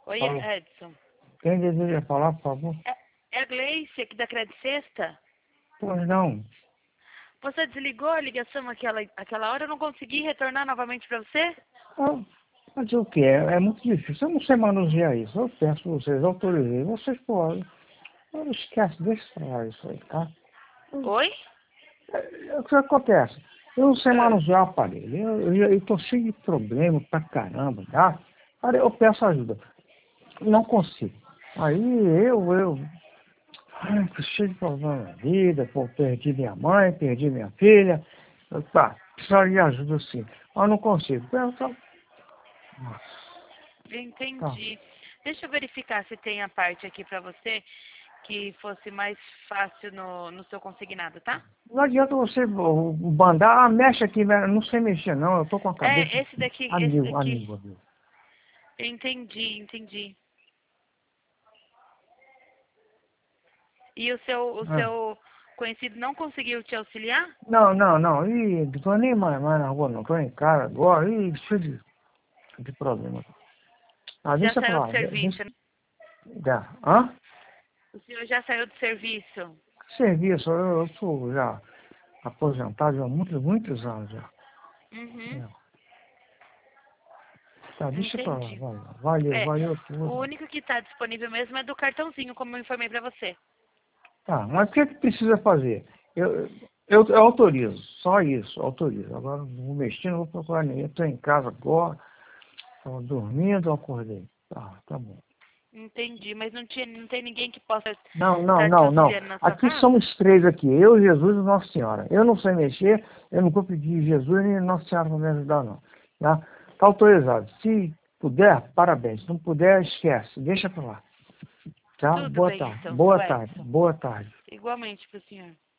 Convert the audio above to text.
Oi, Alô. Edson. Quem deseja falar, por favor? É a Gleice aqui da Credit Sexta. Pois não. Você desligou a ligação aquela hora? Eu não consegui retornar novamente para você? Ah, mas o que? É muito difícil. Eu não sei manusear isso. Eu peço vocês, autorizei. Vocês podem. Não esquece, deixa pra lá isso aí, tá? Oi? O que acontece? Eu não sei Ah, manusear o aparelho. Eu tô cheio de problema pra caramba, tá? Aí eu peço ajuda. Não consigo. Aí ai, tô cheio de problema na vida, pô, perdi minha mãe, perdi minha filha. Tá, preciso de ajuda sim. Mas não consigo. Nossa, tá. entendi. Deixa eu verificar se tem a parte aqui para você que fosse mais fácil no seu consignado, tá? Não adianta você mandar, mexe aqui, né? Não sei mexer não, eu tô com a cabeça É, esse daqui, a esse mil, a daqui. mil, a mil. Entendi. E o Ah. seu conhecido não conseguiu te auxiliar? Não. Ih, não tô nem mais na rua, não. Tô em casa agora. Ih, cheio de problema. Ah, Já deixa pra saiu do lá. serviço, né? Já. Hã? O senhor já saiu do serviço? Serviço, eu sou já aposentado há muitos anos já. Uhum. É. Tá, deixa pra lá, Entendi. É, valeu o tudo. único que está disponível mesmo é do cartãozinho, como eu informei para você. Tá, mas o que precisa fazer? Eu autorizo, só isso, autorizo. Agora não vou mexer, não vou procurar ninguém. Estou em casa agora, estava dormindo, eu acordei. Tá bom. Entendi, mas não tem ninguém que possa Não, estar te não, não. auxiliando na sua Aqui casa? somos três aqui, eu, Jesus e Nossa Senhora. Eu não sei mexer, eu não vou pedir Jesus nem Nossa Senhora para me ajudar, não. Tá? Tá autorizado. Se puder, parabéns. Se não puder, esquece. Deixa para lá. Tá? Tudo Boa bem tarde. então, seu Boa tarde. Edson. Boa tarde. Igualmente para o senhor.